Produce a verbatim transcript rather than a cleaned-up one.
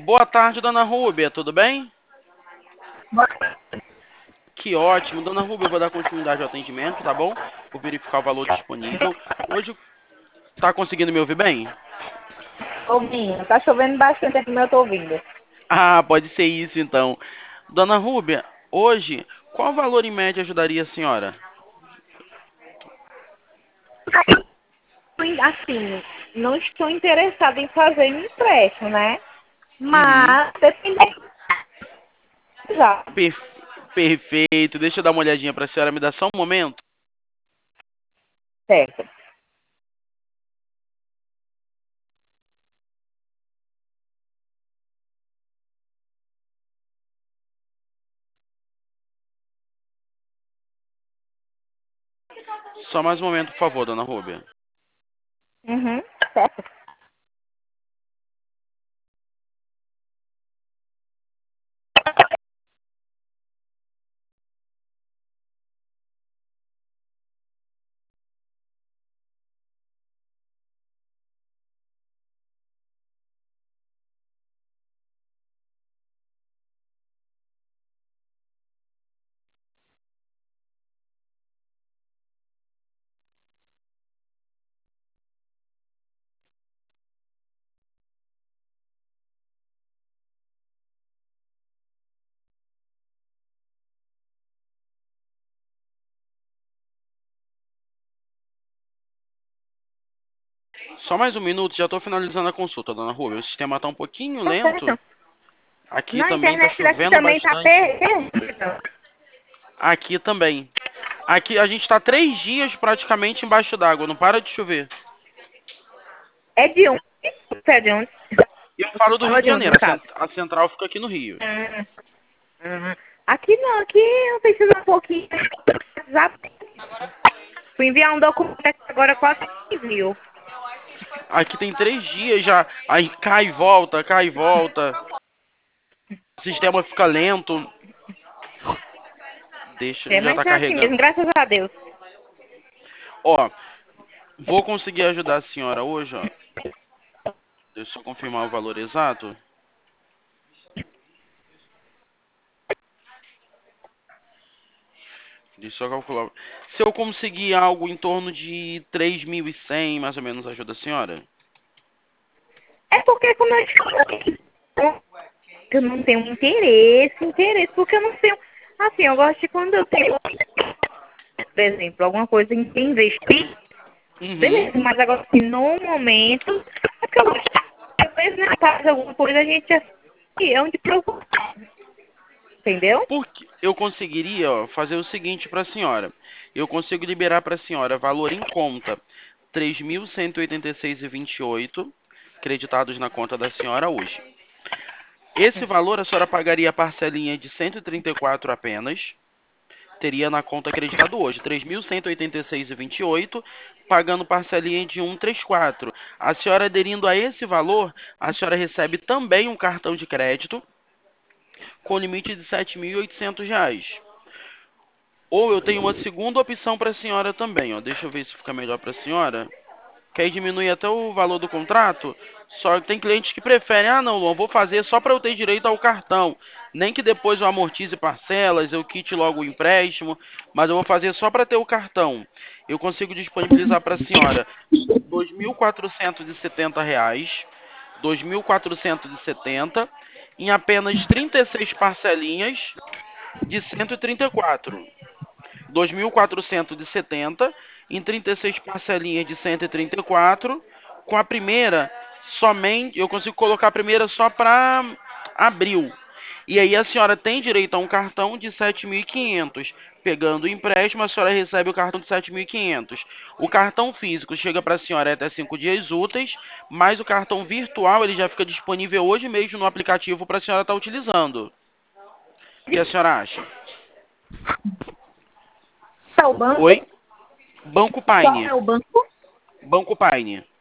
Boa tarde, dona Rúbia, tudo bem? Que ótimo. Dona Rúbia, eu vou dar continuidade ao atendimento, tá bom? Vou verificar o valor disponível. Hoje, tá conseguindo me ouvir bem? Ouvindo. Tá chovendo bastante aqui, mas eu tô ouvindo. Ah, pode ser isso então. Dona Rúbia, hoje, qual valor em média ajudaria a senhora? Assim, não estou interessada em fazer um empréstimo, né? Uhum. Mas, dependendo. Já. Per- Perfeito. Deixa eu dar uma olhadinha pra senhora, me dá só um momento. Certo. Só mais um momento, por favor, dona Rúbia. Uhum. Certo. Só mais um minuto, já estou finalizando a consulta, dona Rúbia. O sistema está um pouquinho Tá lento. certo. Aqui Não, a também está internet daqui chovendo também tá bastante. perdida. Aqui também. Aqui a gente está três dias praticamente embaixo d'água, não para de chover. É de onde? É de onde? E eu falo do Rio Fala de de onde, Janeiro, no a cen- caso? a central fica aqui no Rio. Hum, hum. Aqui não, aqui eu preciso um pouquinho. WhatsApp. Fui enviar um documento aqui agora, quase enviou. Aqui tem três dias já, aí cai e volta, cai e volta. O sistema fica lento. Deixa, É, já mas tá é assim carregando. mesmo, graças a Deus. Ó, vou conseguir ajudar a senhora hoje, ó. Deixa eu confirmar o valor exato. Deixa eu calcular. Se eu conseguir algo em torno de três mil e cem, mais ou menos, ajuda a senhora? É porque como eu te falei, eu não tenho interesse, interesse, porque eu não tenho. Assim, eu gosto de quando eu tenho, por exemplo, alguma coisa em investir, Uhum. beleza, mas agora assim, no momento, é porque eu gosto. Às vezes, né, faz alguma coisa, a gente é onde preocupar, entendeu? Porque eu conseguiria, ó, fazer o seguinte para a senhora. Eu consigo liberar para a senhora valor em conta três mil cento e oitenta e seis e vinte e oito creditados na conta da senhora hoje. Esse valor a senhora pagaria a parcelinha de cento e trinta e quatro apenas. Teria na conta acreditado hoje três mil cento e oitenta e seis e vinte e oito, pagando parcelinha de cento e trinta e quatro. A senhora aderindo a esse valor, a senhora recebe também um cartão de crédito com limite de sete mil e oitocentos reais. Ou eu tenho uma segunda opção para a senhora também, ó. Deixa eu ver se fica melhor para a senhora. Que aí diminui até o valor do contrato. Só que tem clientes que preferem, ah não, Luan, vou fazer só para eu ter direito ao cartão. Nem que depois eu amortize parcelas, eu quite logo o empréstimo, mas eu vou fazer só para ter o cartão. Eu consigo disponibilizar para a senhora dois mil quatrocentos e setenta reais, dois mil quatrocentos e setenta em apenas trinta e seis parcelinhas de cento e trinta e quatro. dois mil quatrocentos e setenta em trinta e seis parcelinhas de cento e trinta e quatro. Com a primeira, somente eu consigo colocar a primeira só para abril. E aí a senhora tem direito a um cartão de sete mil e quinhentos. Pegando o empréstimo, a senhora recebe o cartão de sete mil e quinhentos. O cartão físico chega para a senhora até cinco dias úteis, mas o cartão virtual ele já fica disponível hoje mesmo no aplicativo para a senhora estar utilizando. O que a senhora acha? Qual é o banco? Oi? Banco Qual Paine. é o banco? Banco Paine.